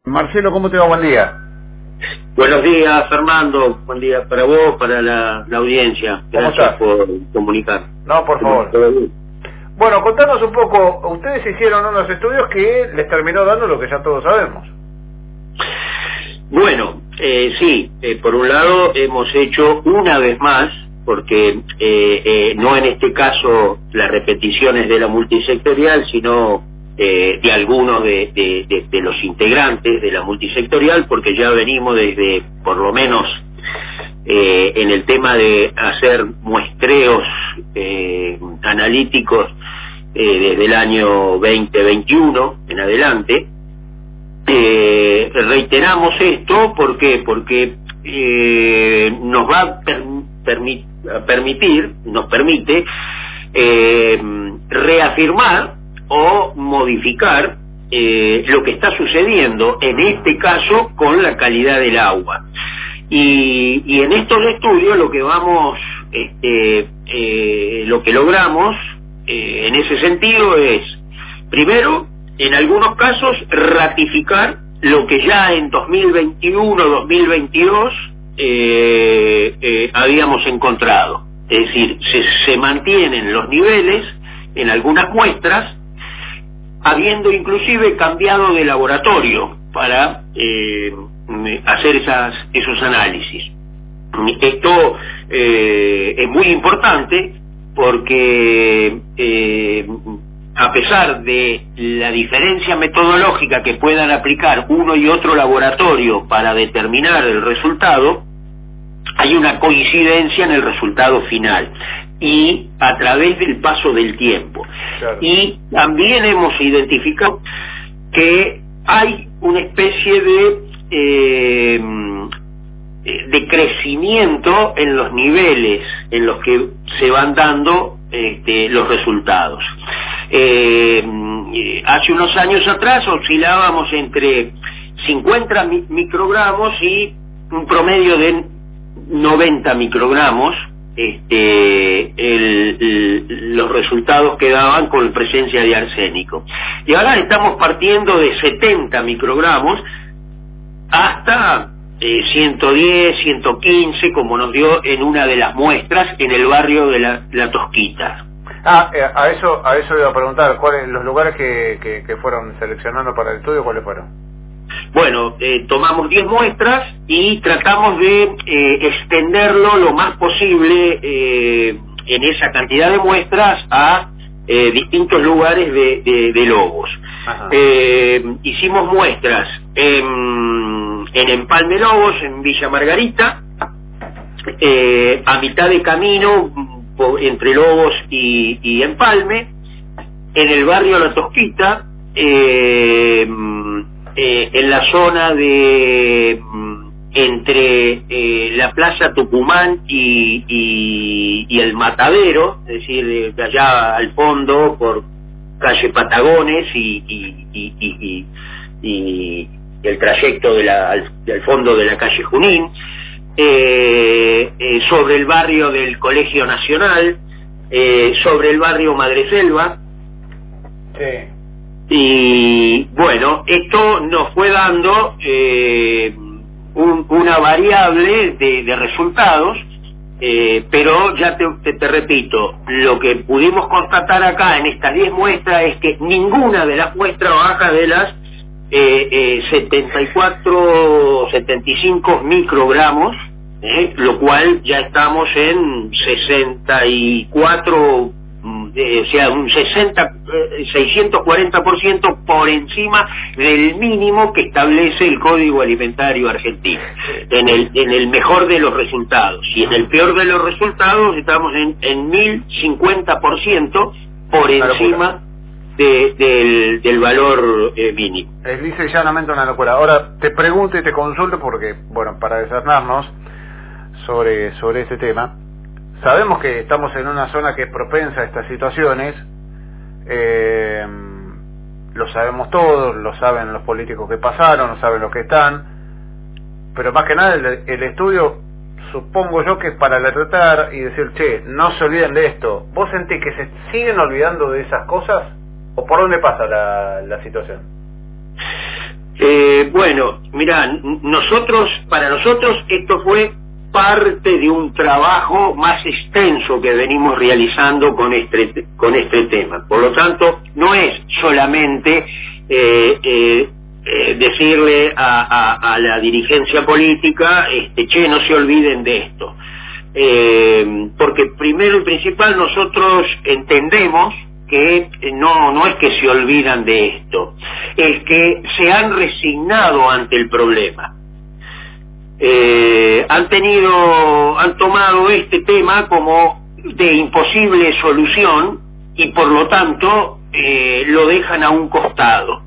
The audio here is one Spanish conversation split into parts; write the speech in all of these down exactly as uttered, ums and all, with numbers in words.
Marcelo, ¿cómo te va? Buen día. Buenos días, Fernando. Buen día para vos, para la, la audiencia. Gracias por comunicar. No, por favor. Bueno, contanos un poco. Ustedes hicieron unos estudios que les terminó dando lo que ya todos sabemos. Bueno, eh, sí. Eh, por un lado, hemos hecho una vez más, porque eh, eh, no en este caso las repeticiones de la multisectorial, sino Eh, de algunos de, de, de, de los integrantes de la multisectorial, porque ya venimos desde, por lo menos, eh, en el tema de hacer muestreos eh, analíticos eh, desde el año veinte veintiuno en adelante. Eh, reiteramos esto, ¿por qué? Porque eh, nos va a, per, permi, a permitir, nos permite eh, reafirmar o modificar eh, lo que está sucediendo en este caso con la calidad del agua. Y, y en estos estudios lo que vamos, este, eh, lo que logramos eh, en ese sentido es, primero, en algunos casos, ratificar lo que ya en dos mil veintiuno dos mil veintidós eh, eh, habíamos encontrado. Es decir, se, se mantienen los niveles en algunas muestras, habiendo inclusive cambiado de laboratorio para eh, hacer esas, esos análisis. Esto eh, es muy importante porque eh, a pesar de la diferencia metodológica que puedan aplicar uno y otro laboratorio para determinar el resultado, hay una coincidencia en el resultado final y a través del paso del tiempo. Claro. Y también hemos identificado que hay una especie de eh, de crecimiento en los niveles en los que se van dando este, los resultados. Eh, hace unos años atrás oscilábamos entre cincuenta microgramos y un promedio de noventa microgramos, este, el, el, los resultados que daban con presencia de arsénico. Y ahora estamos partiendo de setenta microgramos hasta eh, ciento diez, ciento quince, como nos dio en una de las muestras en el barrio de la, la Tosquita. Ah, eh, a eso a eso iba a preguntar, ¿cuáles los lugares que, que, que fueron seleccionando para el estudio, cuáles fueron? Bueno, eh, tomamos diez muestras y tratamos de eh, extenderlo lo más posible eh, en esa cantidad de muestras a eh, distintos lugares de, de, de Lobos. Eh, hicimos muestras en, en Empalme Lobos, en Villa Margarita, eh, a mitad de camino entre Lobos y, y Empalme, en el barrio La Tosquita, eh, Eh, en la zona de entre eh, la Plaza Tucumán y, y, y el Matadero, es decir, de, de allá al fondo por calle Patagones y, y, y, y, y, y el trayecto de la, al, del fondo de la calle Junín, eh, eh, sobre el barrio del Colegio Nacional, eh, sobre el barrio Madreselva. Sí. Y bueno, esto nos fue dando eh, un, una variable de, de resultados, eh, pero ya te, te, te repito, lo que pudimos constatar acá en estas diez muestras es que ninguna de las muestras baja de las eh, eh, setenta y cuatro, setenta y cinco microgramos, eh, lo cual ya estamos en sesenta y cuatro, Eh, o sea, un sesenta, eh, seiscientos cuarenta por ciento por encima del mínimo que establece el Código Alimentario Argentino, en el en el mejor de los resultados, y en el peor de los resultados estamos en, en mil cincuenta por ciento por encima de, del, del valor eh, mínimo. Es lisa y llanamente una locura. Ahora te pregunto y te consulto porque, bueno, para desarmarnos sobre, sobre este tema. Sabemos que estamos en una zona que es propensa a estas situaciones, eh, lo sabemos todos, lo saben los políticos que pasaron, lo saben los que están, pero más que nada el, el estudio, supongo yo que es para tratar y decir, che, no se olviden de esto. ¿Vos sentís que se siguen olvidando de esas cosas? ¿O por dónde pasa la, la situación? Eh, bueno, mirá, nosotros, para nosotros esto fue parte de un trabajo más extenso que venimos realizando con este con este tema. Por lo tanto, no es solamente eh, eh, eh, decirle a, a, a la dirigencia política, este, che, no se olviden de esto. Eh, porque primero y principal nosotros entendemos que no, no es que se olvidan de esto, es que se han resignado ante el problema. Eh, han tenido, han tomado este tema como de imposible solución y por lo tanto eh, lo dejan a un costado.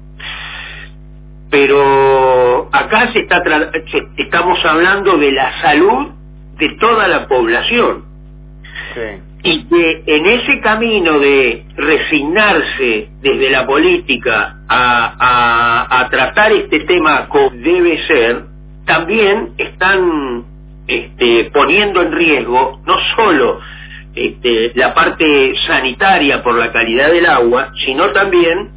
Pero acá se está tra se, estamos hablando de la salud de toda la población. Sí. Y que en ese camino de resignarse desde la política a, a, a tratar este tema como debe ser, también están este, poniendo en riesgo no solo este, la parte sanitaria por la calidad del agua, sino también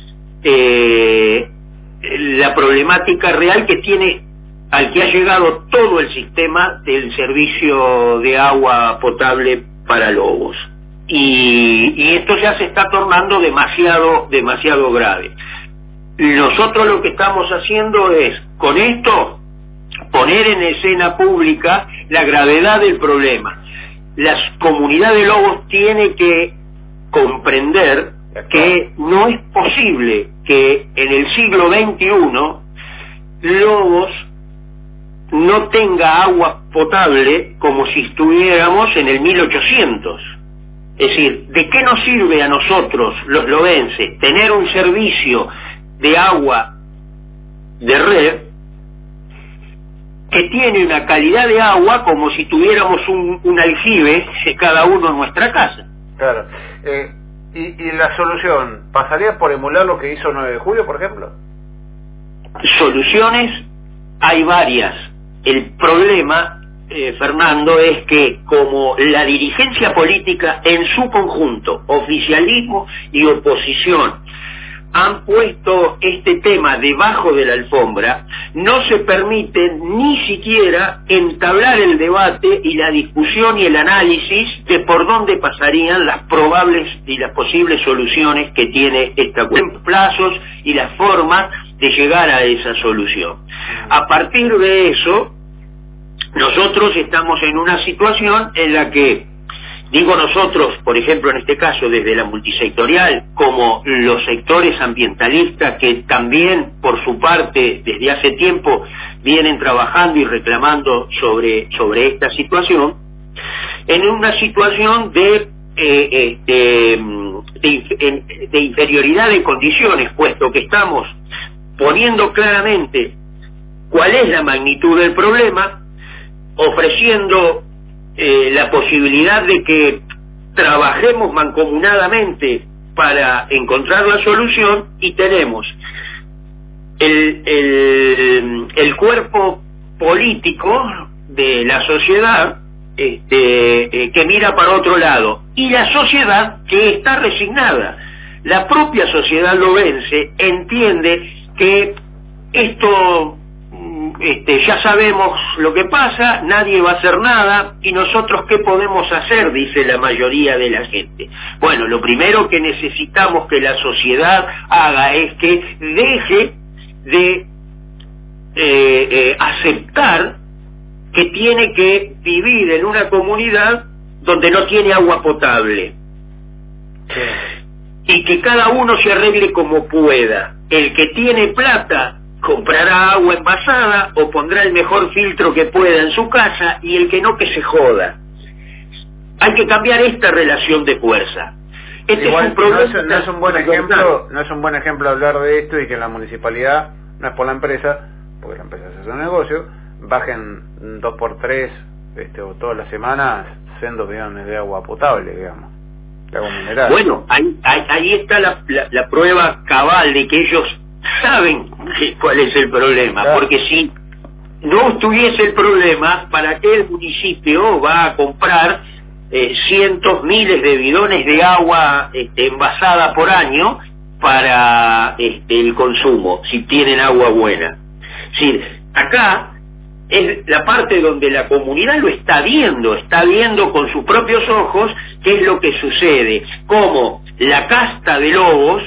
eh, la problemática real que tiene, al que ha llegado todo el sistema del servicio de agua potable para Lobos. Y, y esto ya se está tornando demasiado, demasiado grave. Nosotros lo que estamos haciendo es, con esto, poner en escena pública la gravedad del problema. La comunidad de Lobos tiene que comprender que no es posible que en el siglo veintiuno Lobos no tenga agua potable como si estuviéramos en el mil ochocientos. Es decir, ¿de qué nos sirve a nosotros, los lobenses, tener un servicio de agua de red que tiene una calidad de agua como si tuviéramos un, un aljibe cada uno en nuestra casa? Claro. Eh, y, ¿Y la solución pasaría por emular lo que hizo nueve de julio, por ejemplo? Soluciones hay varias. El problema, eh, Fernando, es que como la dirigencia política en su conjunto, oficialismo y oposición, han puesto este tema debajo de la alfombra, no se permite ni siquiera entablar el debate y la discusión y el análisis de por dónde pasarían las probables y las posibles soluciones que tiene esta cuestión, plazos y las formas de llegar a esa solución. A partir de eso, nosotros estamos en una situación en la que, digo nosotros, por ejemplo, en este caso desde la multisectorial, como los sectores ambientalistas que también por su parte desde hace tiempo vienen trabajando y reclamando sobre, sobre esta situación, en una situación de, eh, de, de, de inferioridad de condiciones, puesto que estamos poniendo claramente cuál es la magnitud del problema, ofreciendo eh, la posibilidad de que trabajemos mancomunadamente para encontrar la solución, y tenemos el, el, el cuerpo político de la sociedad este, eh, que mira para otro lado, y la sociedad que está resignada. La propia sociedad lobense entiende que esto Este, ya sabemos lo que pasa, nadie va a hacer nada, y nosotros ¿qué podemos hacer?, dice la mayoría de la gente. Bueno, lo primero que necesitamos que la sociedad haga es que deje de eh, eh, aceptar que tiene que vivir en una comunidad donde no tiene agua potable. Sí. Y que cada uno se arregle como pueda. El que tiene plata comprará agua envasada o pondrá el mejor filtro que pueda en su casa, y el que no, que se joda. Hay que cambiar esta relación de fuerza. Este Igual, es un problema. No es, no es un buen ejemplo, no es un buen ejemplo hablar de esto y que la municipalidad, no es por la empresa, porque la empresa hace un negocio, bajen dos por tres este, o todas las semanas cien millones de agua potable, digamos, de agua mineral. Bueno, ahí, ahí, ahí está la, la, la prueba cabal de que ellos saben cuál es el problema, claro. Porque si no estuviese el problema, ¿para qué el municipio va a comprar eh, cientos, miles de bidones de agua este, envasada por año para este, el consumo, si tienen agua buena. Es decir, acá es la parte donde la comunidad lo está viendo, está viendo con sus propios ojos qué es lo que sucede, cómo la casta de lobos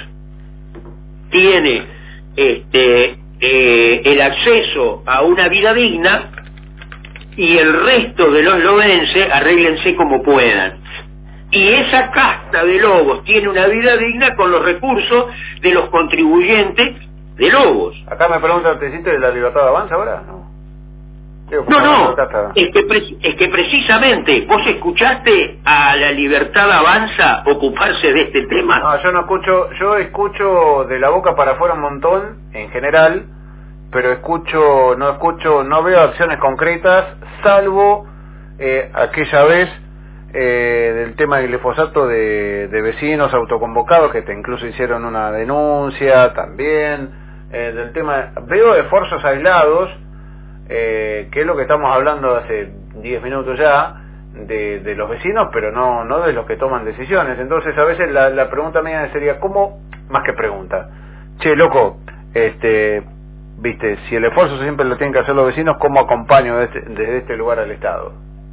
tiene este, eh, el acceso a una vida digna y el resto de los lobenses arréglense como puedan. Y esa casta de lobos tiene una vida digna con los recursos de los contribuyentes de lobos. Acá me preguntan, ¿te hiciste de la Libertad Avanza ahora? No. Digo, no, no, es que, es que precisamente vos escuchaste a la Libertad Avanza ocuparse de este tema. No, yo no escucho, yo escucho de la boca para afuera un montón, en general, pero escucho, no escucho, no veo acciones concretas, salvo eh, aquella vez eh, del tema del glifosato de, de vecinos autoconvocados que te incluso hicieron una denuncia también, eh, del tema, veo esfuerzos aislados, eh, que es lo que estamos hablando hace diez minutos ya, de, de los vecinos, pero no no de los que toman decisiones. Entonces a veces la, la pregunta mía sería, ¿cómo? Más que pregunta, che, loco, este... viste, si el esfuerzo siempre lo tienen que hacer los vecinos, ¿cómo acompaño desde, desde este lugar al Estado?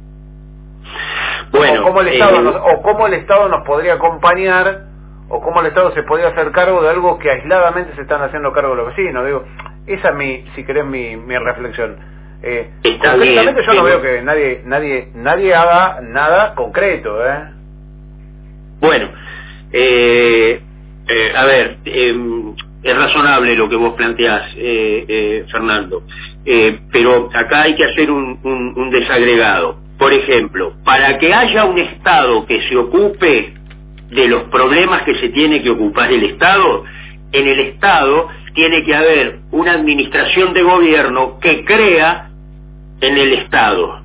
Bueno, o cómo el Estado eh, nos, o cómo el Estado nos podría acompañar, o cómo el Estado se podría hacer cargo de algo que aisladamente se están haciendo cargo los vecinos. Digo, esa es mi, si querés, mi, mi reflexión. Eh, concretamente yo no veo que nadie, nadie, nadie haga nada concreto, ¿eh? Bueno, eh, eh, a ver, eh, es razonable lo que vos planteás, eh, eh, Fernando, eh, pero acá hay que hacer un, un, un desagregado. Por ejemplo, para que haya un Estado que se ocupe de los problemas que se tiene que ocupar el Estado, en el Estado tiene que haber una administración de gobierno que crea en el Estado.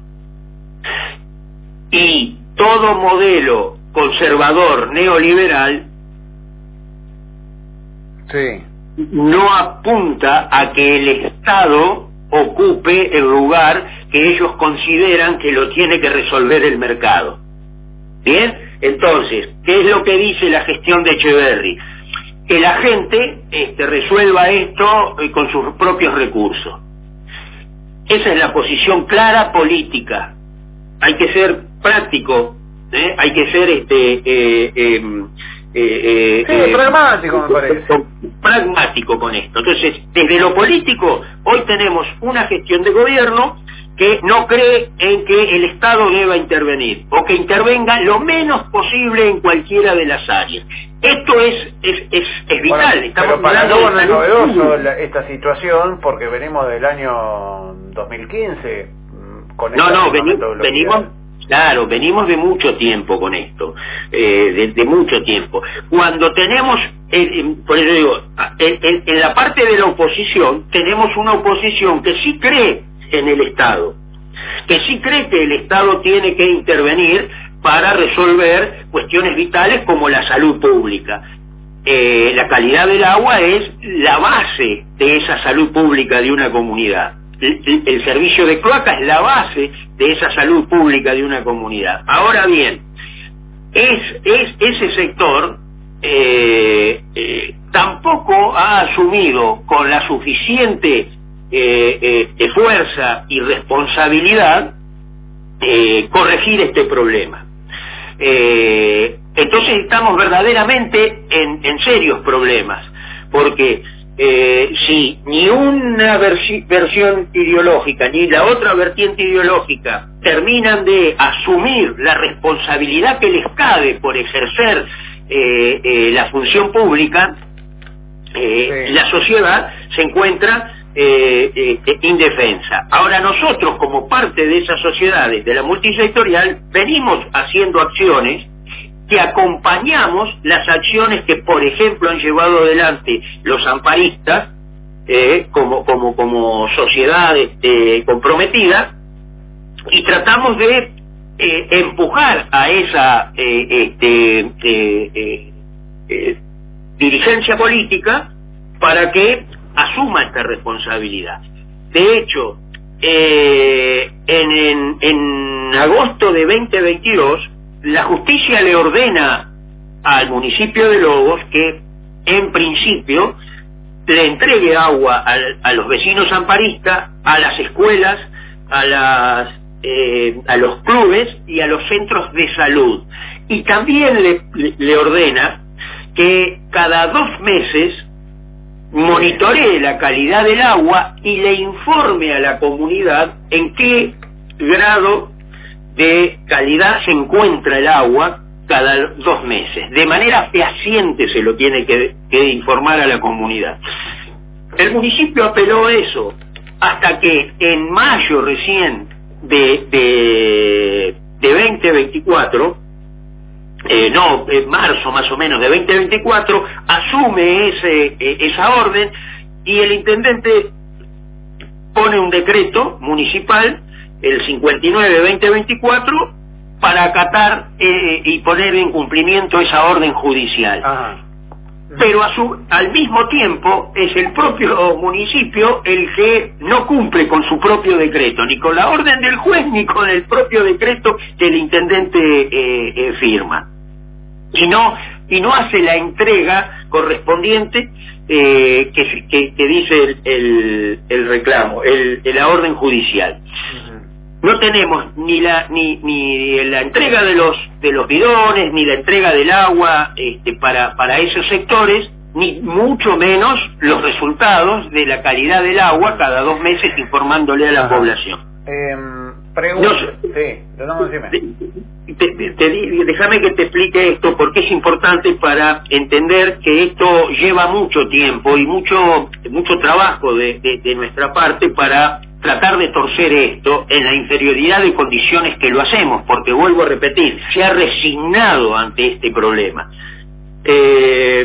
Y todo modelo conservador neoliberal sí. no apunta a que el Estado ocupe el lugar que ellos consideran que lo tiene que resolver el mercado. ¿Bien? Entonces, ¿qué es lo que dice la gestión de Echeverri? Que la gente este, resuelva esto eh, con sus propios recursos. Esa es la posición clara política. Hay que ser práctico, ¿eh? Hay que ser este eh, eh, eh, sí, eh, pragmático, me parece. Pragmático con esto. Entonces, desde lo político, hoy tenemos una gestión de gobierno que no cree en que el Estado deba intervenir, o que intervenga lo menos posible en cualquiera de las áreas. Esto es es, es, es vital. Bueno, Estamos pero para hablando luego no de es salud novedoso la, esta situación, porque venimos del año dos mil quince con No, esta no, misma veni, metodología. venimos, claro, venimos de mucho tiempo con esto, eh, de, de mucho tiempo. Cuando tenemos, eh, por eso digo, en, en, en la parte de la oposición, tenemos una oposición que sí cree en el Estado, que sí cree que el Estado tiene que intervenir para resolver cuestiones vitales como la salud pública. Eh, la calidad del agua es la base de esa salud pública de una comunidad. El, el servicio de cloaca es la base de esa salud pública de una comunidad. Ahora bien, es, es ese sector eh, eh, tampoco ha asumido con la suficiente eh, eh, fuerza y responsabilidad eh, corregir este problema. Eh, entonces estamos verdaderamente en, en serios problemas, porque Eh, si ni una versi versión ideológica ni la otra vertiente ideológica terminan de asumir la responsabilidad que les cabe por ejercer eh, eh, la función pública, eh, sí. la sociedad se encuentra eh, eh, indefensa. Ahora nosotros, como parte de esas sociedades, de la multisectorial, venimos haciendo acciones que acompañamos las acciones que, por ejemplo, han llevado adelante los amparistas eh, como, como, como sociedad este, comprometida, y tratamos de eh, empujar a esa eh, este, eh, eh, eh, dirigencia política para que asuma esta responsabilidad. De hecho, eh, en, en, en agosto de veinte veintidós, la justicia le ordena al municipio de Lobos que en principio, le entregue agua a, a los vecinos amparistas, a las escuelas, a las eh, a los clubes y a los centros de salud. Y también le, le, le ordena que cada dos meses monitoree la calidad del agua y le informe a la comunidad en qué grado de calidad se encuentra el agua cada dos meses. De manera fehaciente se lo tiene que, que informar a la comunidad. El municipio apeló eso hasta que en mayo recién de, de, de veinte veinticuatro, eh, no, en marzo más o menos de veinte veinticuatro, asume ese, eh, esa orden y el intendente pone un decreto municipal, el cincuenta y nueve veinte veinticuatro, para acatar eh, y poner en cumplimiento esa orden judicial. Ajá. Pero a su, al mismo tiempo es el propio municipio el que no cumple con su propio decreto, ni con la orden del juez ni con el propio decreto que el intendente eh, eh, firma, y no y no hace la entrega correspondiente eh, que, que, que dice el, el, el reclamo, el, la orden judicial. Uh-huh. No tenemos ni la ni ni la entrega de los de los bidones, ni la entrega del agua este, para para esos sectores, ni mucho menos los resultados de la calidad del agua cada dos meses informándole a la Ajá. población. Eh, pregunta, no, sí, no, te, te, te, déjame que te explique esto porque es importante para entender que esto lleva mucho tiempo y mucho mucho trabajo de, de, de nuestra parte para tratar de torcer esto en la inferioridad de condiciones que lo hacemos, porque vuelvo a repetir, se ha resignado ante este problema. Eh,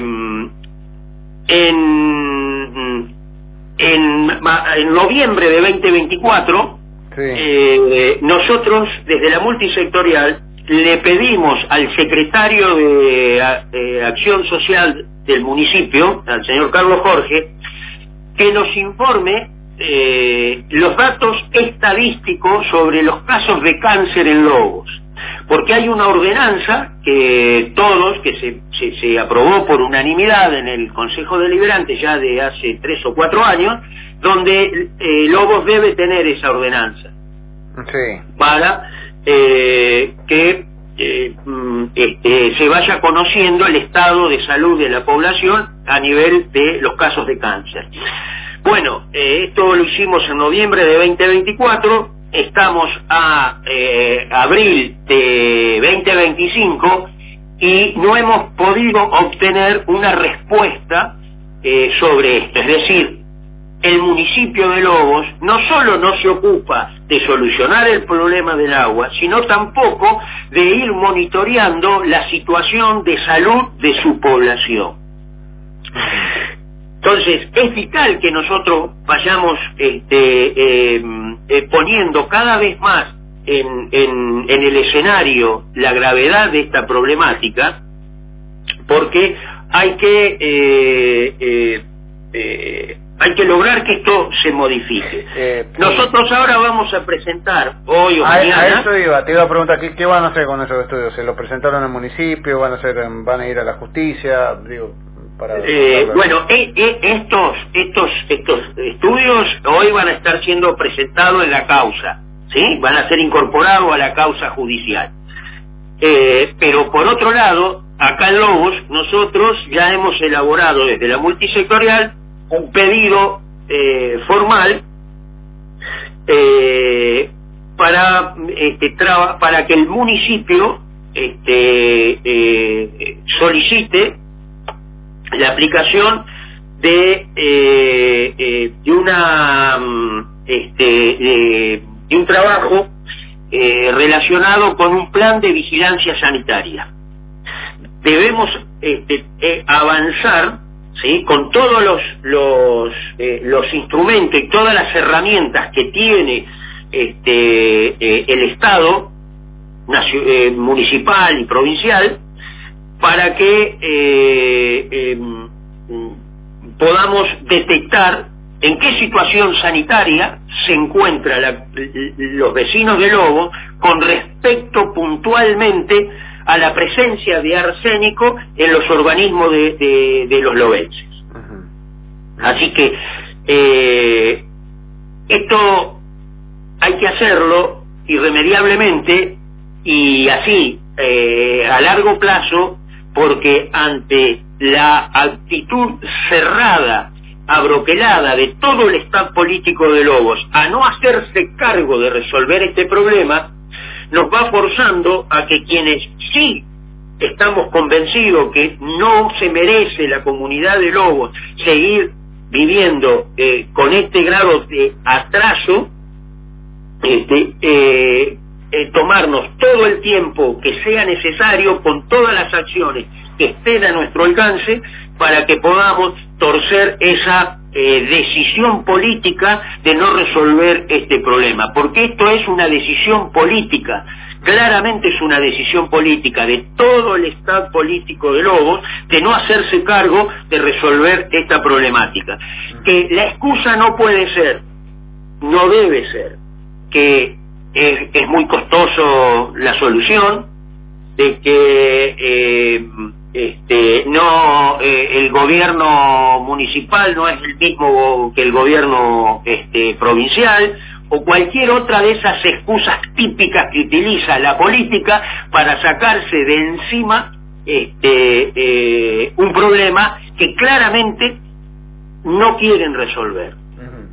en, en, en noviembre de veinte veinticuatro, sí. eh, nosotros desde la multisectorial le pedimos al secretario de, de Acción Social del municipio, al señor Carlos Jorge, que nos informe Eh, los datos estadísticos sobre los casos de cáncer en lobos, porque hay una ordenanza que todos, que se, se, se aprobó por unanimidad en el Consejo Deliberante ya de hace tres o cuatro años, donde eh, Lobos debe tener esa ordenanza sí. para eh, que eh, este, se vaya conociendo el estado de salud de la población a nivel de los casos de cáncer. Bueno, eh, esto lo hicimos en noviembre de veinte veinticuatro, estamos a eh, abril de veinte veinticinco y no hemos podido obtener una respuesta eh, sobre esto. Es decir, el municipio de Lobos no solo no se ocupa de solucionar el problema del agua, sino tampoco de ir monitoreando la situación de salud de su población. Entonces, es vital que nosotros vayamos este, eh, eh, poniendo cada vez más en, en, en el escenario la gravedad de esta problemática, porque hay que eh, eh, eh, hay que lograr que esto se modifique. Eh, nosotros ahora vamos a presentar hoy o a, mañana. A eso iba, te iba a preguntar, ¿qué, ¿qué van a hacer con esos estudios? ¿Se los presentaron al municipio? ¿Van a hacer, van a ir a la justicia? Digo... Para, eh, bueno, eh, eh, estos estos estos estudios hoy van a estar siendo presentados en la causa, ¿sí? Van a ser incorporados a la causa judicial. Eh, pero por otro lado, acá en Lobos, nosotros ya hemos elaborado desde la multisectorial un pedido eh, formal eh, para este, traba, para que el municipio este, eh, solicite la aplicación de eh, eh, de una este de, de un trabajo eh, relacionado con un plan de vigilancia sanitaria. Debemos este, eh, avanzar, ¿sí? Con todos los los eh, los instrumentos y todas las herramientas que tiene este eh, el Estado eh, municipal y provincial, para que eh, eh, podamos detectar en qué situación sanitaria se encuentran la, los vecinos de Lobos con respecto puntualmente a la presencia de arsénico en los organismos de, de, de los lobenses. Uh-huh. Así que eh, esto hay que hacerlo irremediablemente y así eh, a largo plazo, porque ante la actitud cerrada, abroquelada de todo el staff político de Lobos a no hacerse cargo de resolver este problema, nos va forzando a que quienes sí estamos convencidos que no se merece la comunidad de Lobos seguir viviendo eh, con este grado de atraso, este, eh, eh, tomarnos todo el tiempo que sea necesario con todas las acciones que estén a nuestro alcance para que podamos torcer esa eh, decisión política de no resolver este problema, porque esto es una decisión política, claramente es una decisión política de todo el estado político de Lobos de no hacerse cargo de resolver esta problemática. Que la excusa no puede ser, no debe ser, que es, es muy costoso la solución, de que eh, este, no eh, el gobierno municipal no es el mismo que el gobierno este, provincial, o cualquier otra de esas excusas típicas que utiliza la política para sacarse de encima este, eh, un problema que claramente no quieren resolver. Uh-huh.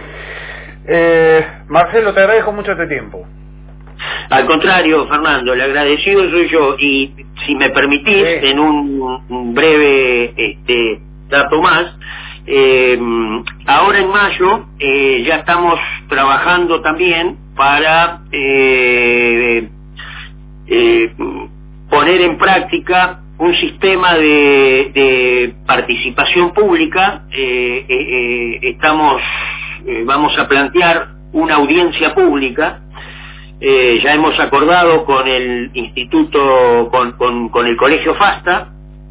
eh, Marcelo, te agradezco mucho este tiempo. Al contrario, Fernando, el agradecido soy yo, y si me permitís, sí, en un, un breve este, dato más, eh, ahora en mayo eh, ya estamos trabajando también para eh, eh, poner en práctica un sistema de, de participación pública. eh, eh, eh, estamos eh, vamos a plantear una audiencia pública. Eh, ya hemos acordado con el instituto, con, con, con el colegio FASTA,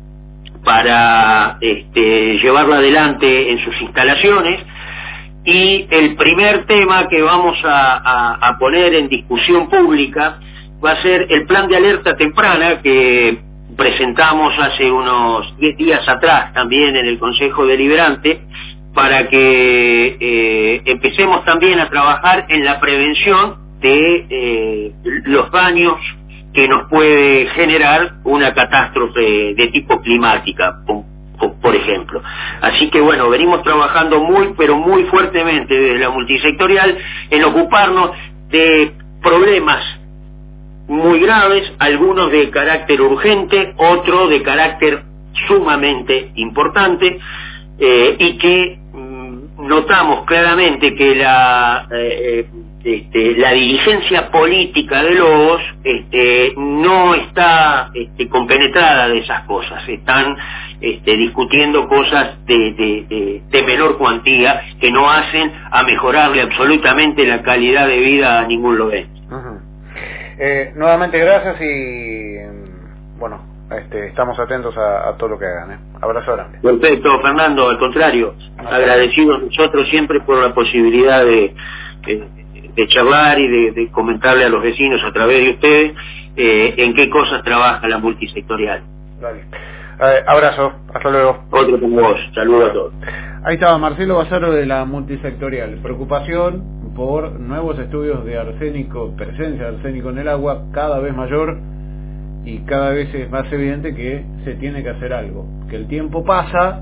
para este, llevarlo adelante en sus instalaciones, y el primer tema que vamos a, a, a poner en discusión pública va a ser el plan de alerta temprana que presentamos hace unos diez días atrás también en el Consejo Deliberante, para que eh, empecemos también a trabajar en la prevención de eh, los daños que nos puede generar una catástrofe de tipo climática, por, por ejemplo. Así que bueno, venimos trabajando muy, pero muy fuertemente desde la multisectorial en ocuparnos de problemas muy graves, algunos de carácter urgente, otros de carácter sumamente importante, eh, y que mm, notamos claramente que la eh, Este, la dirigencia política de Lobos este, no está este, compenetrada de esas cosas, están este, discutiendo cosas de, de, de, de menor cuantía que no hacen a mejorarle absolutamente la calidad de vida a ningún lobense. Uh-huh. eh, nuevamente gracias y bueno, este, estamos atentos a, a todo lo que hagan. ¿eh? Abrazo grande. Perfecto, Fernando, al contrario, agradecidos nosotros siempre por la posibilidad de, de de charlar y de, de comentarle a los vecinos a través de ustedes eh, en qué cosas trabaja la multisectorial. Vale. Eh, abrazo, hasta luego. Otro con vos, saludos a todos. Ahí estaba Marcelo Basaro de la multisectorial. Preocupación por nuevos estudios de arsénico, presencia de arsénico en el agua cada vez mayor, y cada vez es más evidente que se tiene que hacer algo, que el tiempo pasa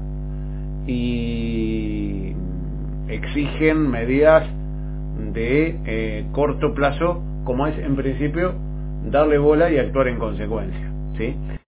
y exigen medidas de eh, corto plazo, como es en principio darle bola y actuar en consecuencia, ¿sí?